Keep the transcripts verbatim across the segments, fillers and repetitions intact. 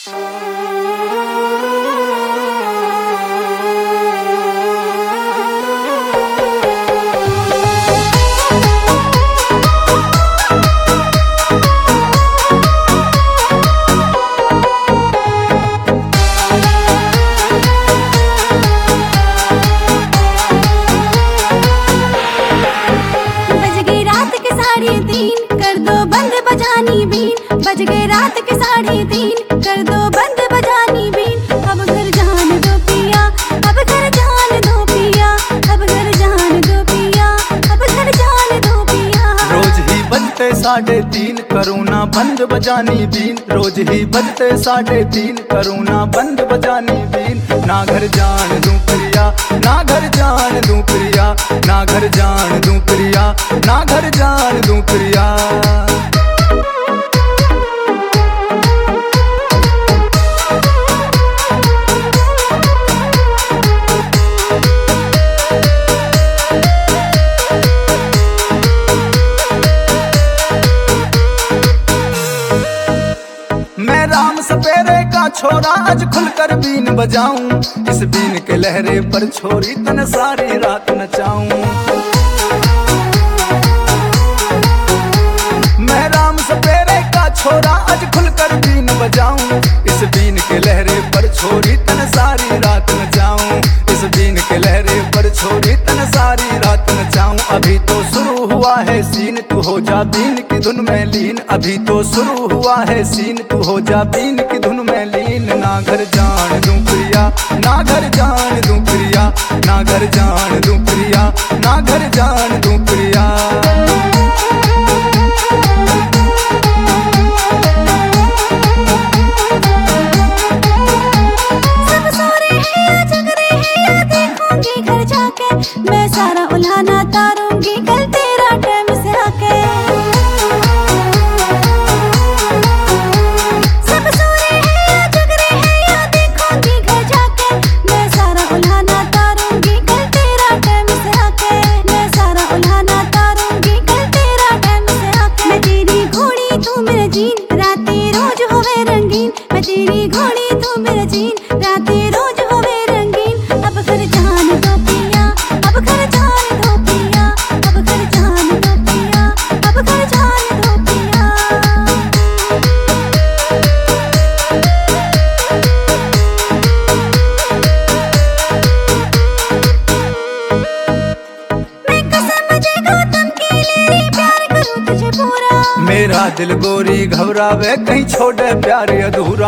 बज गए रात के साढ़े तीन, कर दो बंद बजानी बीन। अब घर जान दो पिया, अब घर जान दो पिया, अब घर जान दो पिया, अब घर जान दो पिया। रोज ही बजते साढ़े तीन, करूँ ना बंद बजानी बीन। रोज ही बजते साढ़े तीन, करूँ ना बंद बजानी बीन। ना घर जान दूं प्रिया, ना घर जान दूं प्रिया, ना घर जान दूं प्रिया, ना घर जान दूं प्रिया। मैं राम सपेरे का छोरा आज खुलकर बीन बजाऊं, इस बीन के लहरे पर छोरी तन सारी रात नचाऊं। मैं राम सपेरे का छोरा आज खुलकर बीन बजाऊं, इस बीन के लहरे पर छोरी तन सारी रात नचाऊं। इस बीन के लहरे पर छोरी तन सारी रात नचाऊं। अभी तो शुरू हुआ है सीन, तू हो जा बीन की धुन में लीन। अभी तो शुरू हुआ है सीन, तू हो जा बीन की धुन में लीन। ना घर जान दूं प्रिया, ना घर जान दूं प्रिया, ना घर जान दूं प्रिया, ना घर जान दूं प्रिया। सब सो रहे हैं या जग रहे हैं या देखूंगी घर जाके, मैं सारा उल्हाना तारूंगी कल तेरा टाइम से आके। सब सो रहे हैं या जग रहे हैं या देखूंगी घर जाके, मैं सारा उल्हाना तारूंगी कल तेरा टाइम से आके। मैं सारा उल्हाना तारूंगी कल तेरा टाइम से आके। मैं तेरी घोड़ी तू मेरा जीन, रातें रोज होवे रंगीन। मैं तेरी घोड़ी तू मेरा जीन, रातें रोज होवे रंगीन। अब घर जान दो पिया, अब घर जान दो पिया, अब घर जान दो पिया, अब घर जान दो पिया। मैं कसम जे गौतम की लेरी, प्यार करूं तुझे पूरा। मेरा दिल गोरी घबरावे कहीं छोड़े प्यार अधूरा।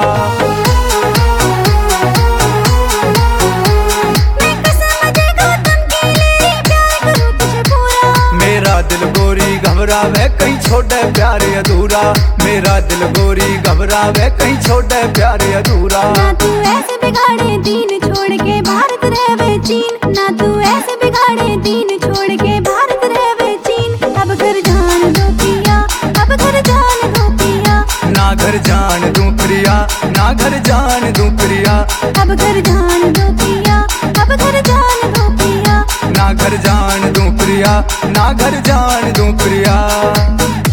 मैं कसम जे गौतम की लेरी, प्यार करूं तुझे पूरा। मेरा दिल गोरी घबरावे कहीं छोड़े प्यार अधूरा। मेरा दिल गोरी घबरावे कहीं छोड़े प्यार अधूरा। ना तू ऐसे बिगाड़े दीन, छोड़ के भारत रहवे चीन। ना तू ऐसे बिगाड़े दीन, छोड़ के भारत रहवे चीन। अब घर जान दो पिया, अब घर जान दो पिया, ना घर जान दूं प्रिया, ना घर जान दूं प्रिया, अब घर जान दो पिया, अब घर जान दो पिया। ना घर जान दूं प्रिया, ना घर जान दूं प्रिया।